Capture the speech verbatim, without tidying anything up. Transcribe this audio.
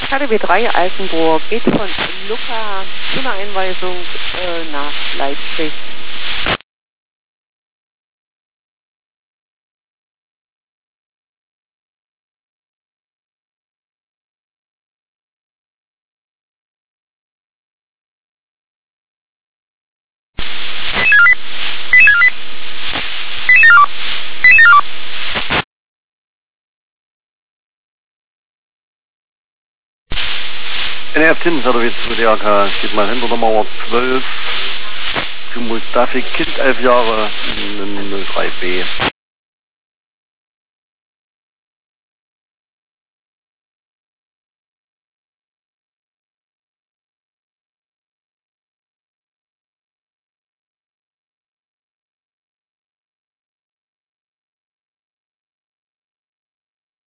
K D B drei Altenburg geht von Lucca zu einer Einweisung äh, nach Leipzig. N R F Tin, Service für D R K, geht mal hinter der Mauer zwölf, zu Mustafik, Kind elf Jahre, null drei B.